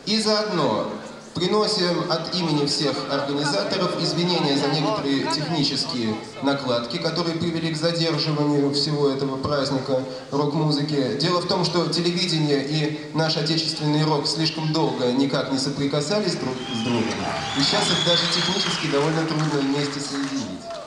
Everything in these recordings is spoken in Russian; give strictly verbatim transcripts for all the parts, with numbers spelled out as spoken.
И заодно приносим от имени всех организаторов извинения за некоторые технические накладки, которые привели к задерживанию всего этого праздника рок-музыки. Дело в том, что телевидение и наш отечественный рок слишком долго никак не соприкасались друг с другом, и сейчас их даже технически довольно трудно вместе соединить.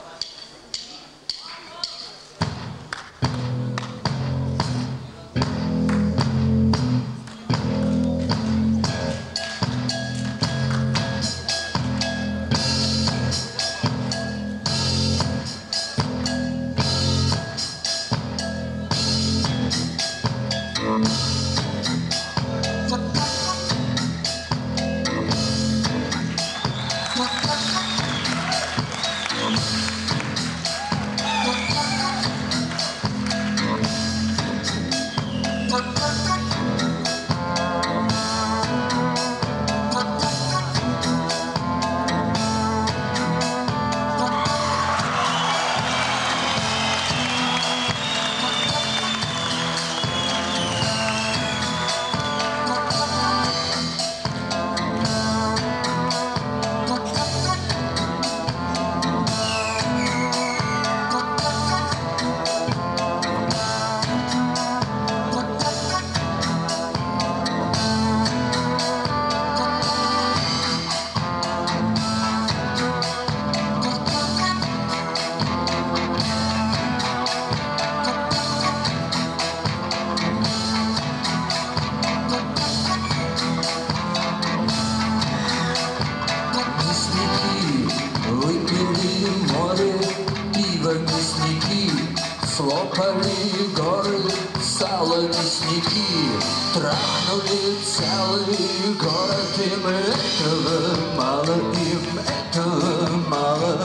Слопали горы, сало мясники, трахнули целый город, им этого мало, им этого мало.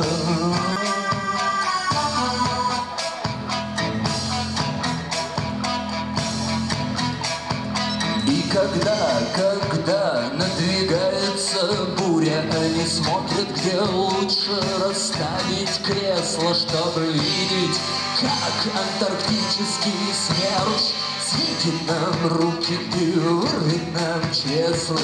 И когда, когда надвигается буря, они смотрят, где лучше расставить кресло, чтобы видеть, как антарктический смерч светит нам руки и вырвет нам чресло.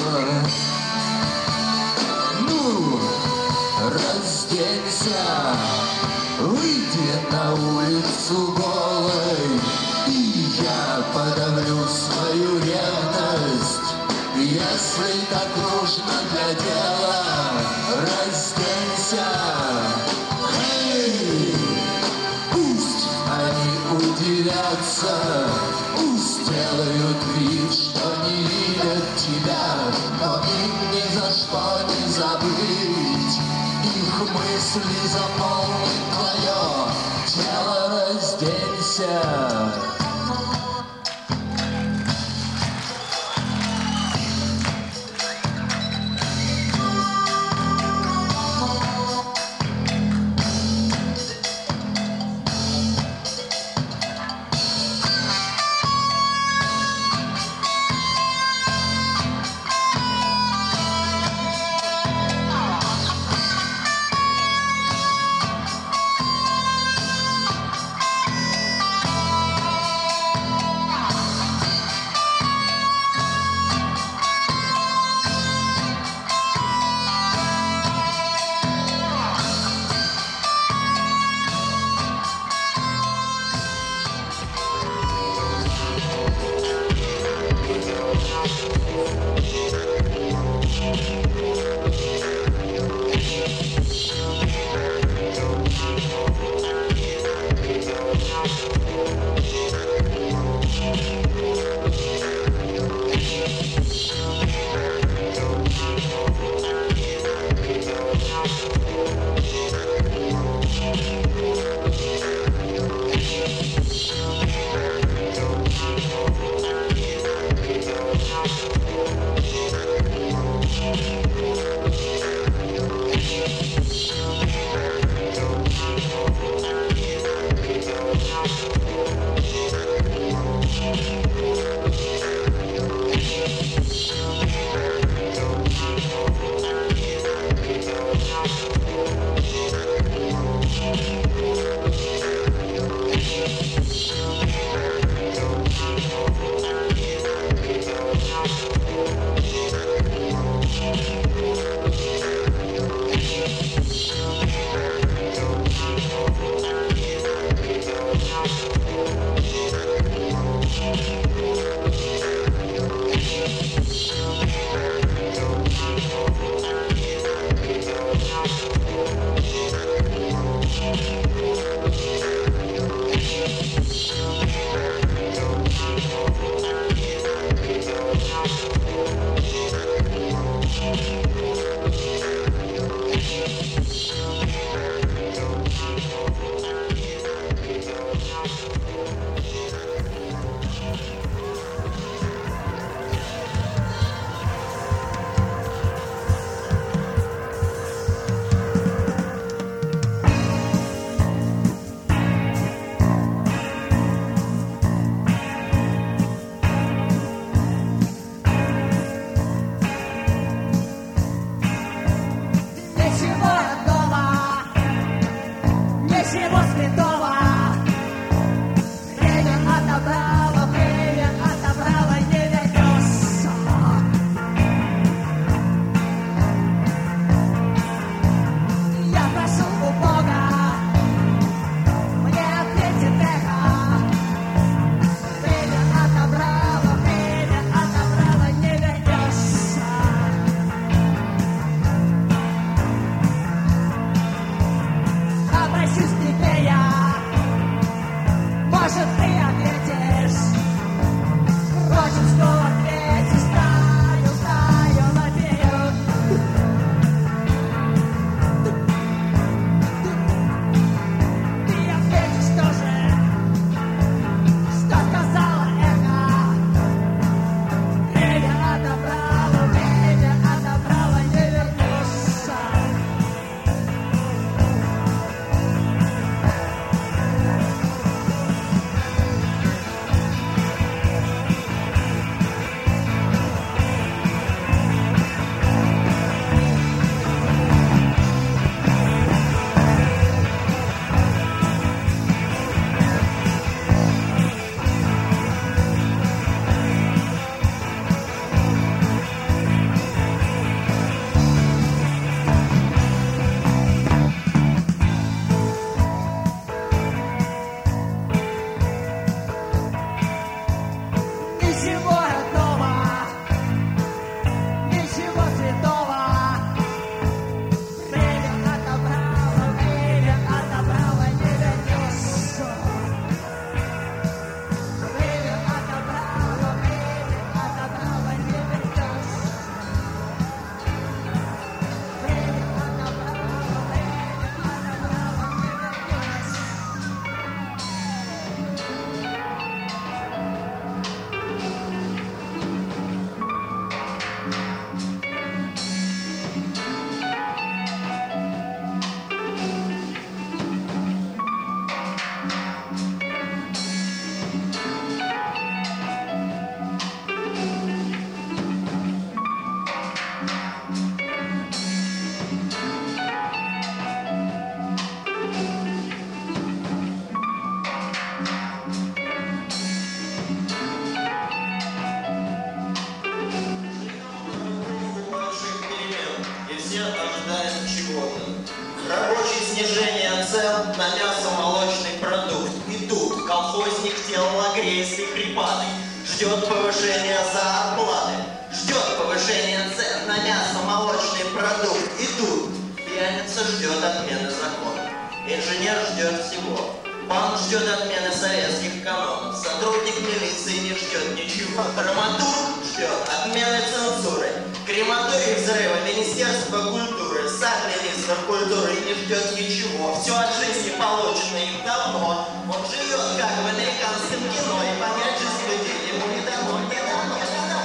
Ну, разденься, выйди на улицу голой, и я подавлю свою ревность. Если так нужно для дела, разденься. Эй, пусть они удивятся, пусть делают вид, что не видят тебя, но им ни за что не забыть. Их мысли заполнят твое тело, разденься. We'll be right back. на мясо-молочный продукт. И тут колхозник делал агрессии хрипатый, ждет повышения зарплаты, ждет повышения цен на мясо-молочный продукт. И тут пьяница ждет отмены закона, инженер ждет всего. Банк ждет отмены советских канонов, сотрудник милиции не ждет ничего. Драматург ждет отмены цензуры, крематорий взрыва, Министерство культуры, сам министр культуры не ждет ничего. Все от жизни получено им давно. Он живет как в американском кино, и понять жизнь людей ему не дано, не дано, не дано.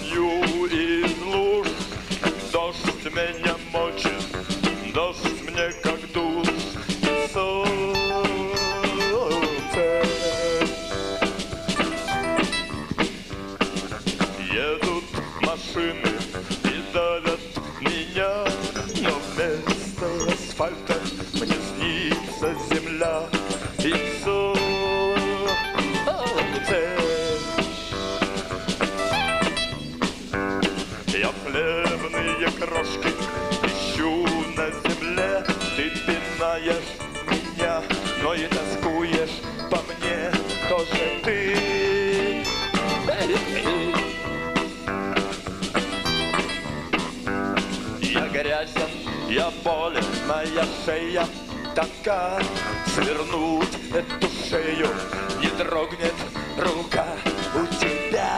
пью из луж. Дождь меня мочит, дождь мне как душ. Солнце. Едут машины и давят меня, но вместо асфальта мне снится земля и солнце. Я хлебные крошки ищу на земле. Ты пинаешь меня, но и тоскуешь по мне тоже ты. Я грязен, я болен, моя шея тонка. Свернуть эту шею не дрогнет рука у тебя.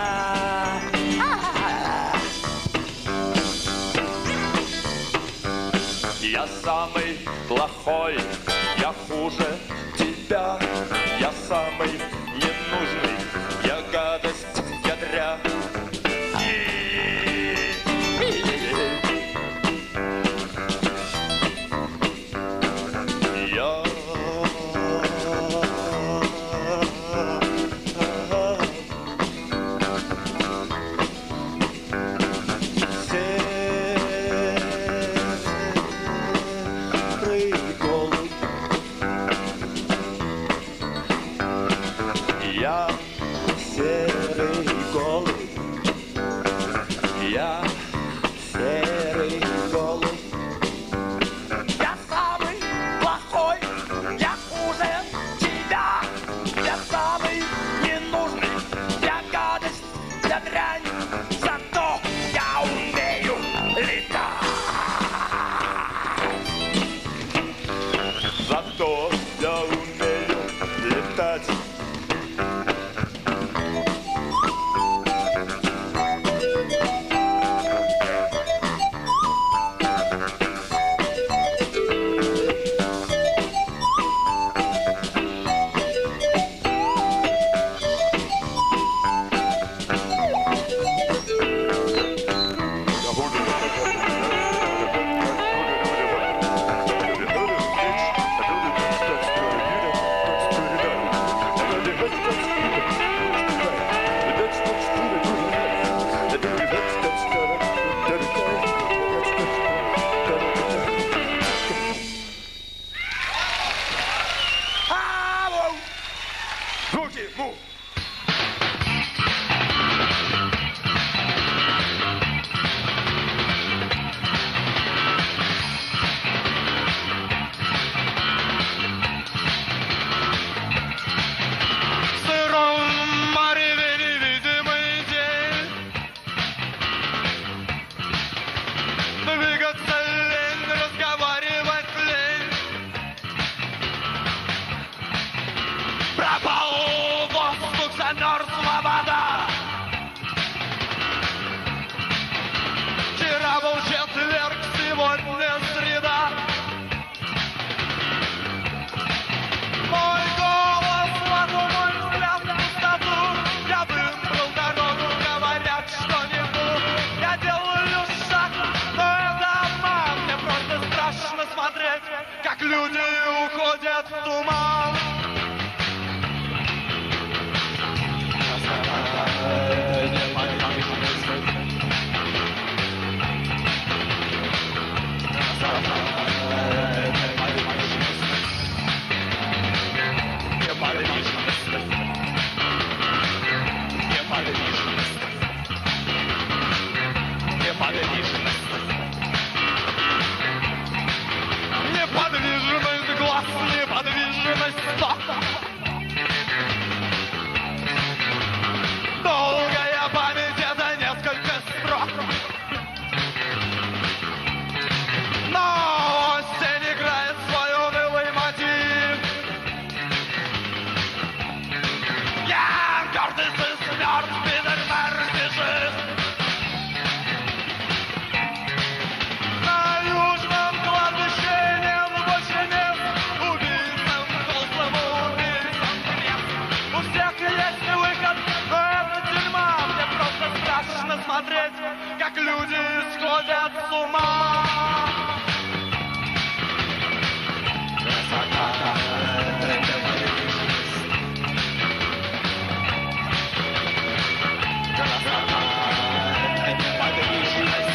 Я самый плохой, я хуже тебя. Я самый ненужный, я гадость, я дрянь. Я Я серый голубь, я серый голубь. Я самый плохой, я хуже тебя. Я самый ненужный, я гадость, я дрянь. Зато я умею летать. Зато я умею летать. Руки, му! В сыром мареве невидимый день. Двигаться лень, разговаривать лень. Пропал воздух, замерзла вода. Вчера был четверг, сегодня среда. Мой голос, ладу, мой взгляд в пустоту. Я выбрал дорогу, говорят, что не ту. Я делаю шаг, но это обман. Мне просто страшно смотреть, как люди уходят в туман. Неподвижность глаз, неподвижность стоп. Долгая память — это несколько строк. Но осень играет свой унылый мотив. Я гордый сын, мертв, Питер Мэр бежит. посмотреть, как люди сходят с ума. Красота — это неподвижность. Красота — это неподвижность.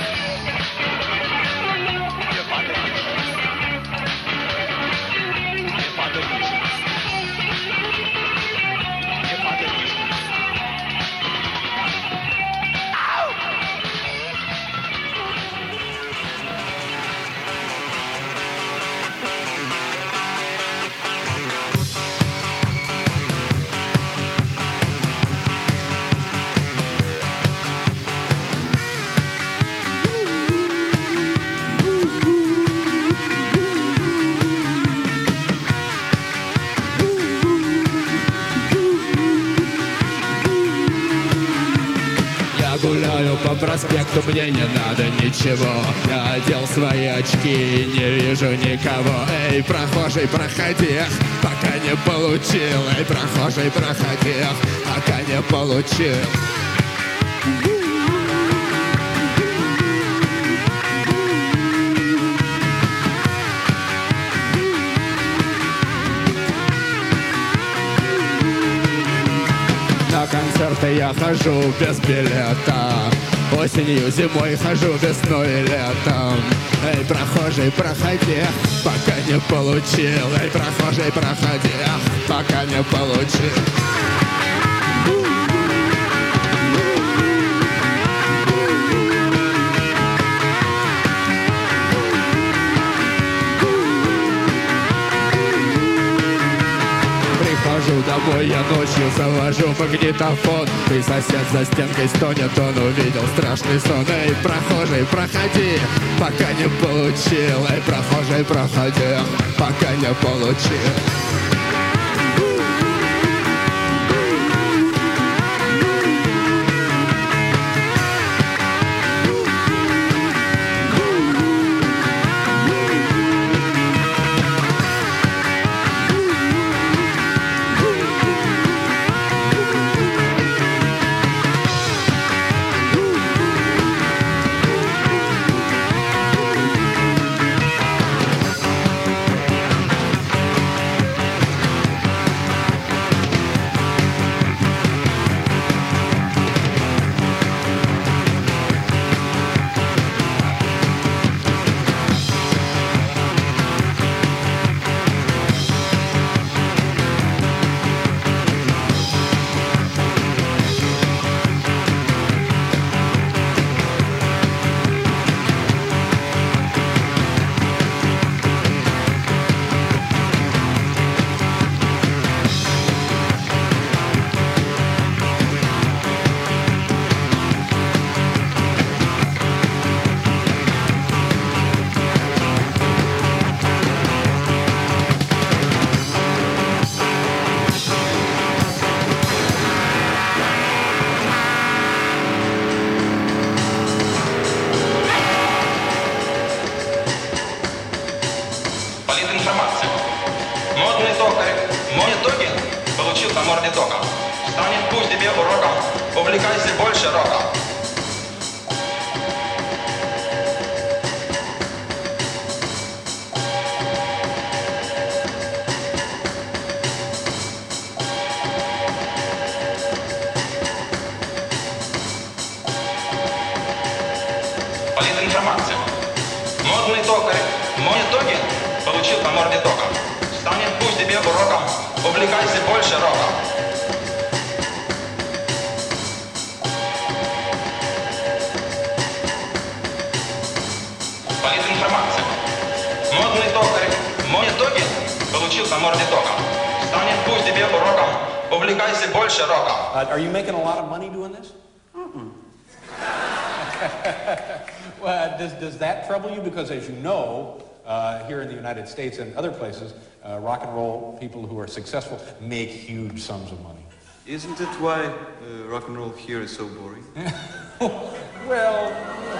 Неподвижность. Неподвижность. Неподвижность. Гуляю по проспекту, мне не надо ничего. Я одел свои очки, не вижу никого. Эй, прохожий, проходи, пока не получил. Эй, прохожий, проходи, пока не получил. На концерты я хожу без билета. Осенью, зимой хожу весной и летом. Эй, прохожий, проходи, пока не получил. Эй, прохожий, проходи, пока не получил. Прихожу домой, я ночью завожу магнитофон. И сосед за стенкой стонет, он увидел страшный сон. Эй, прохожий, проходи, пока не получил. Эй, прохожий, проходи, пока не получил. Политинформация. Модный токарь, мой итоги, получил по морде током. Станет пусть тебе уроком, увлекайся больше роком. Политинформация. Модный токарь, мой итоги, получил по морде током. Станет пусть тебе уроком, увлекайся больше роком. Uh, are you making a lot of money doing this? Mm-mm. Well, does, does that trouble you? Because as you know, uh, here in the United States and other places, uh, rock and roll people who are successful make huge sums of money. Isn't it why uh, rock and roll here is so boring? Well,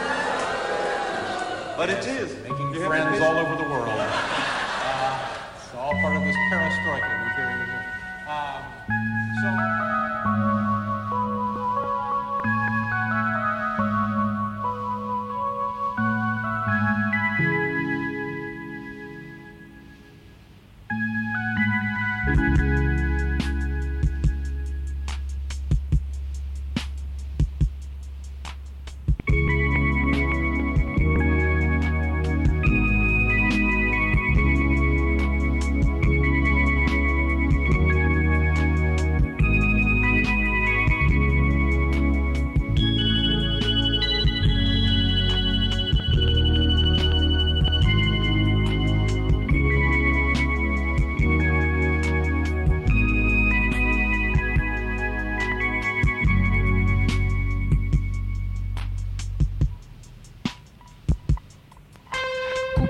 but it is. Making you friends all over the world. Uh, it's all part of this perestroika we're hearing here. Um, so...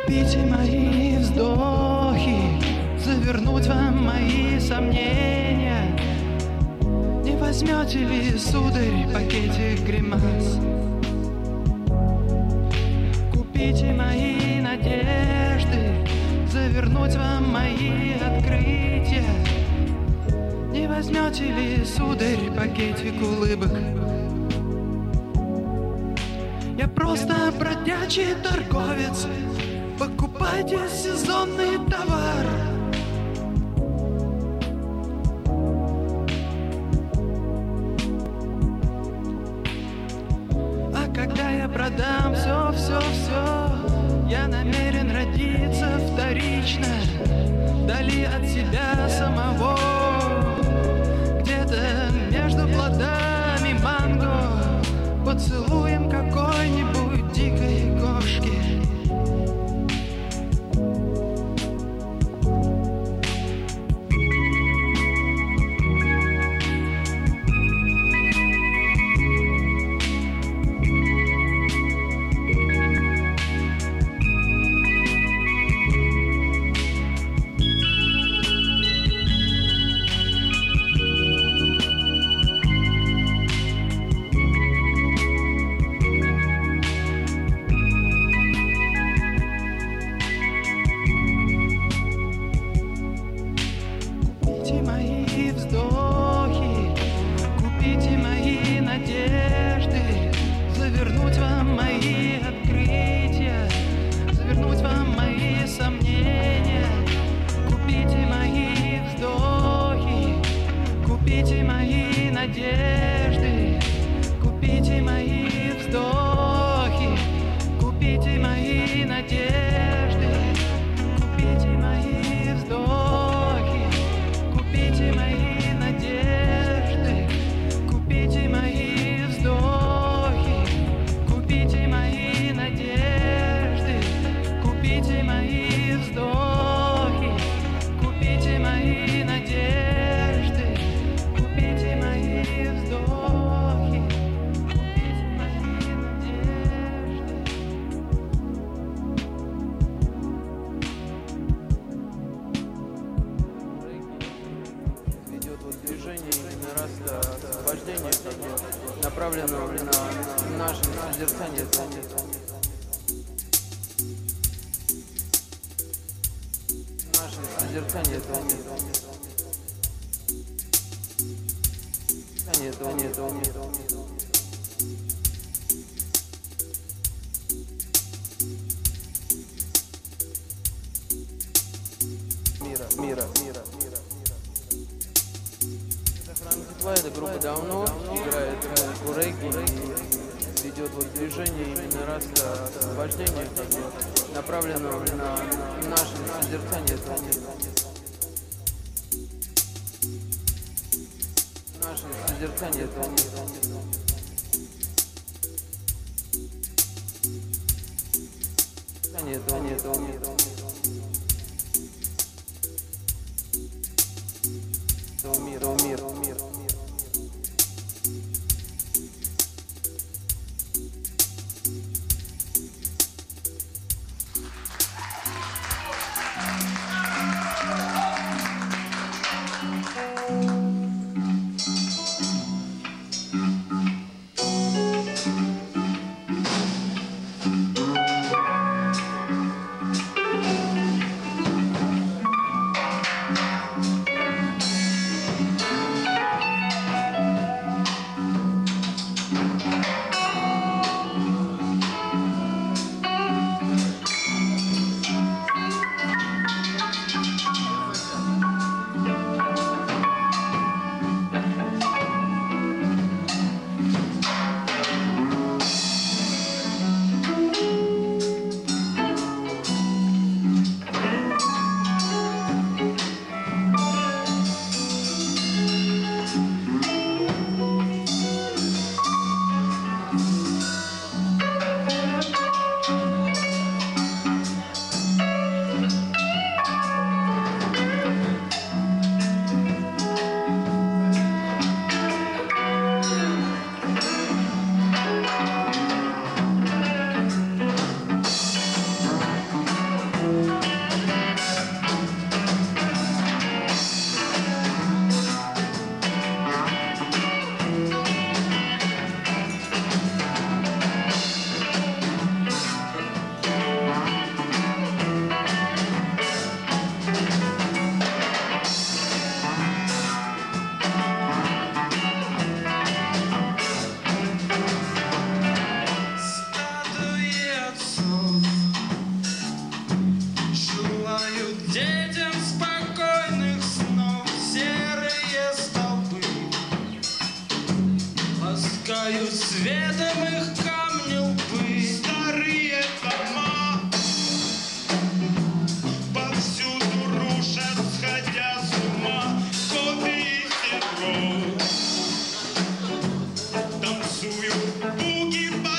Купите мои вздохи, завернуть вам мои сомнения. Не возьмете ли, сударь, пакетик гримас? Купите мои надежды, завернуть вам мои открытия. Не возьмете ли, сударь, пакетик улыбок? Я просто бродячий торговец, покупайте сезонный товар. А когда я продам все, все, все, я намерен родиться вторично, вдали от себя самого, где-то между плодами манго, поцелуем какой-нибудь дикой кошки. Эта группа давно играет музыку регги, ведет вот движение именно роста освобождения, направленного на наше созерцание этого мира. Наше созерцание этого мира. Этого мира, этого мира. Этого мира, этого мира, этого мира.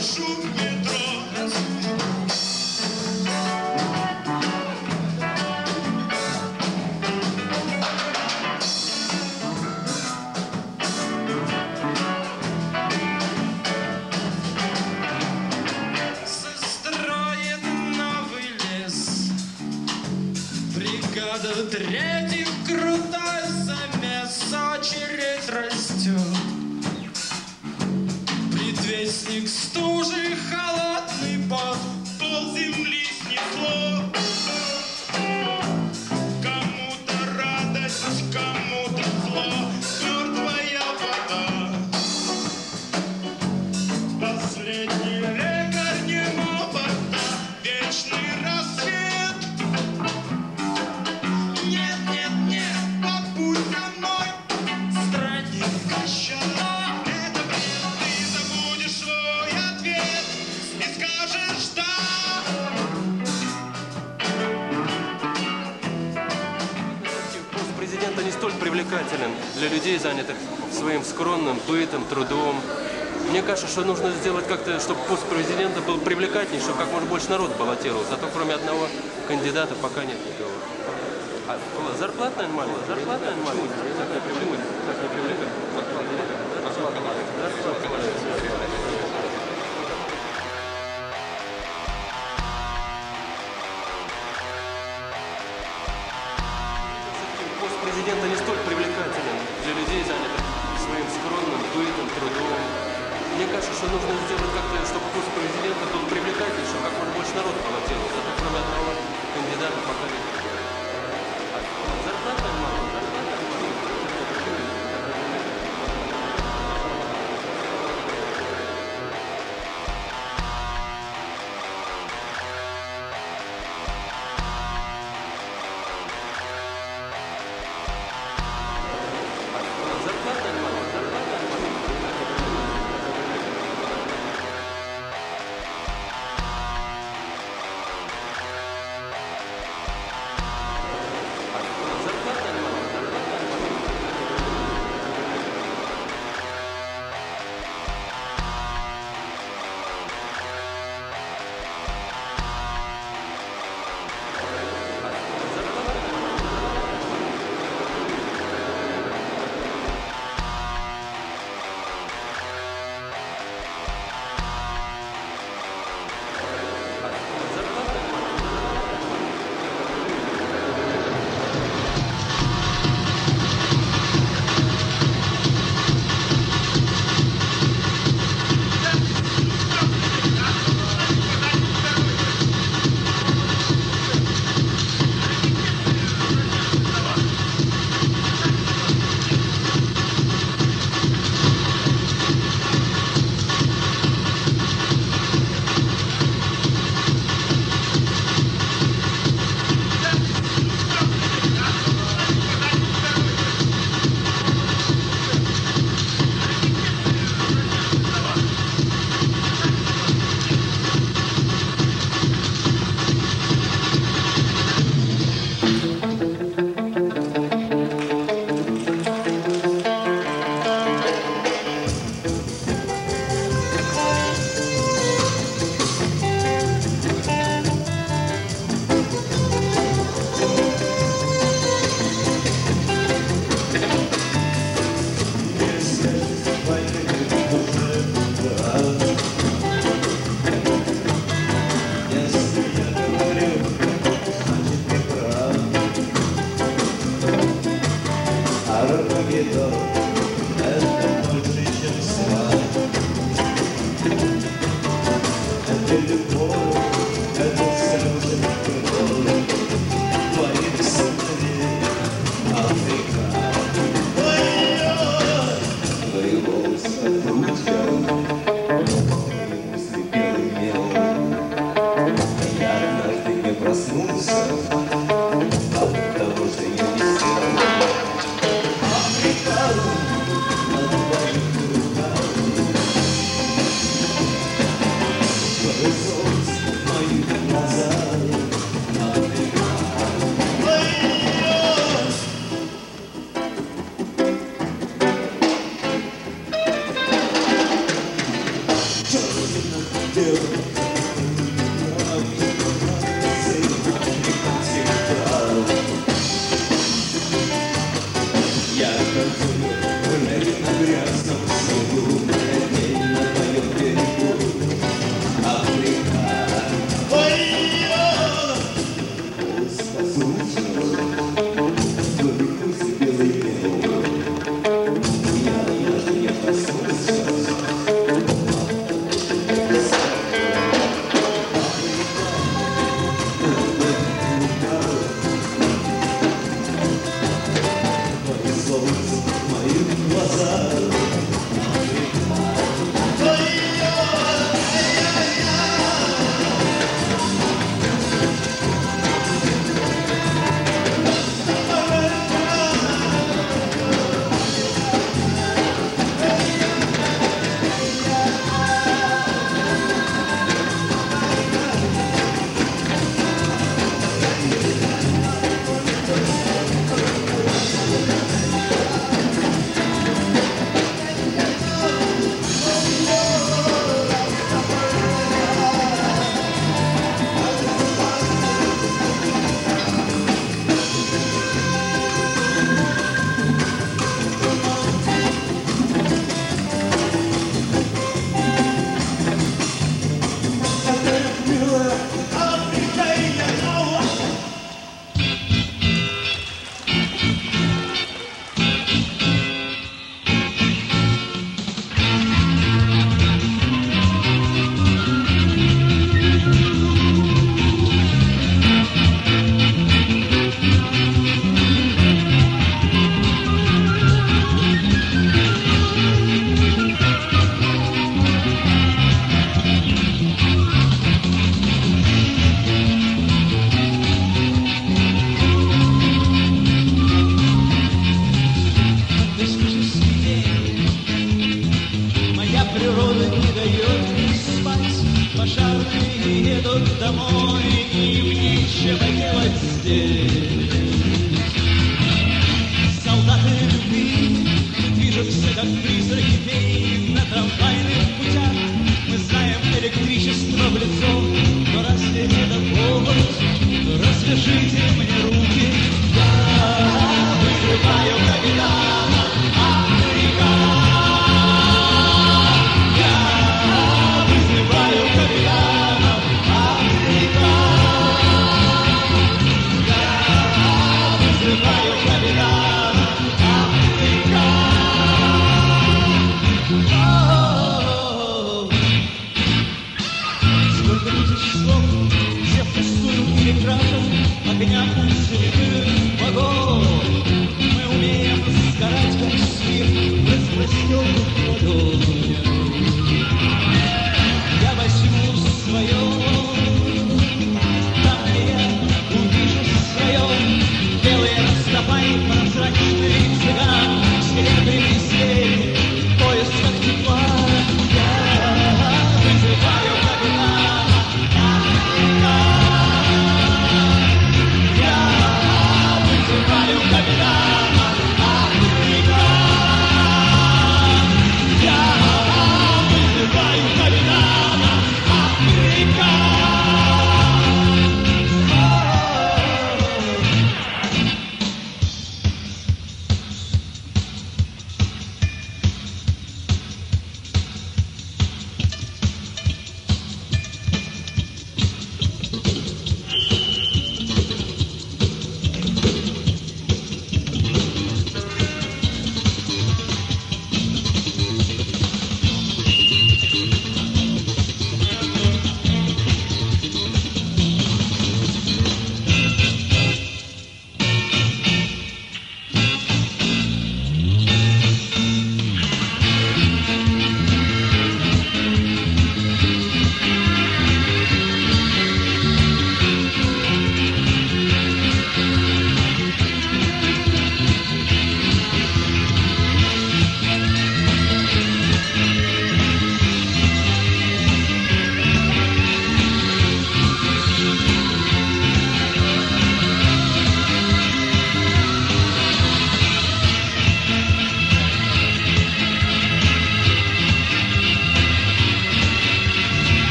вхожу в метро. Застроит новый лес, бригада третьих, крутой замес, очередь растет. Предвестник стужи, холодный пот, пол земли снесло. Кому-то радость, кому-то зло, мертвая вода. Последний лекарь немого дна, вечный рассвет. Нет, нет, нет, побудь со мной, странник кощуна. Это бред, ты забудешь свой ответ и скажешь «да». Пост президента не столь привлекателен для людей, занятых своим скромным бытом, трудом. Мне кажется, что нужно сделать как-то, чтобы пост президента был привлекательней, чтобы как можно больше народ баллотировался. А то кроме одного кандидата пока нет никого. А зарплата, наверное, маленькая. Зарплата, наверное, маленькая. Так не привлекает. Так не привлекает. Зарплата маленькая. Зарплата маленькая. Пост президента не столь привлекателен для людей, занятых своим скромным бытом, трудом. Мне кажется, что нужно сделать как-то, чтобы пост президента был привлекательней, чтобы как можно больше народу баллотировался. А то кроме одного кандидата пока нет. А зарплата мало, зарплата мало.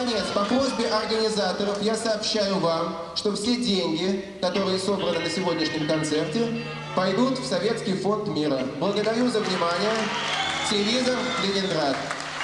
наконец, по просьбе организаторов я сообщаю вам, что все деньги, которые собраны на сегодняшнем концерте, пойдут в Советский фонд мира. Благодарю за внимание. Телевизор Ленинград.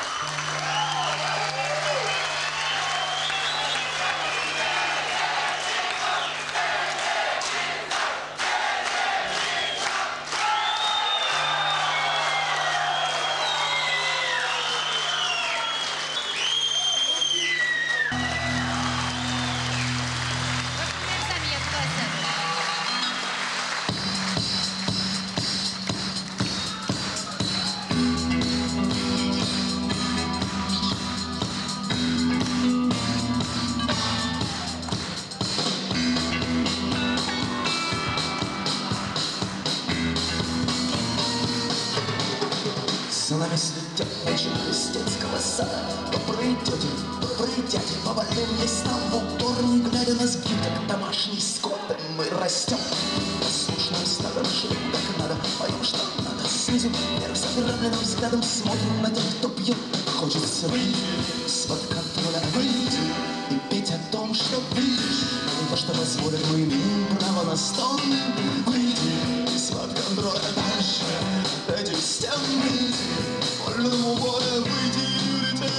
Занавес летят ночи из детского сада. Добрые тети, добрые дяди по больным местам в упор, не глядя на сгиб, как домашний скот. Мы растем послушным стадом, живем как надо, поем, что надо. Снизу вверх заграбленным взглядом смотрим на тех, кто пьет. Хочется выйти из-под контроля, выйти и петь о том, что видишь. То, что позволит, мы имеем право на стон. Выйти из-под контроля дальше этих стен. Вольному воле выйти и улететь.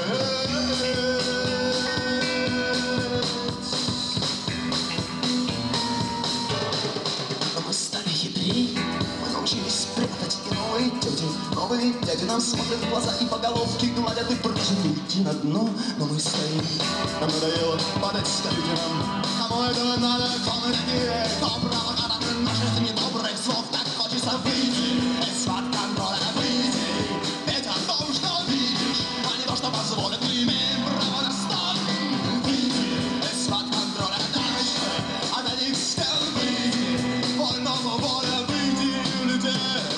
Мы стали хитрей, мы научились прятать. И новые тети, новые дяди нам смотрят в глаза и по головке гладят и просят уйти на дно. Но мы стоим, нам надоело падать, скажите нам, кому этого надо, кто мы такие, кто провокаторы наших недобрых слов. Так хочется выйти из-под контроля, выйти, петь о том, что видишь, а не то, что позволит. Мы имеем право на стон. Выйти из-под контроля дальше от этих стен. Выйти, вольному воля выйти и улететь.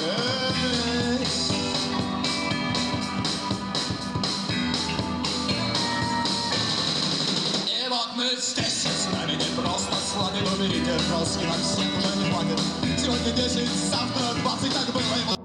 И вот мы здесь, и с нами не просто слады. Вы берите жесткий, нам всех уже не хватит. Сегодня десять, завтра двадцать, так было и вот.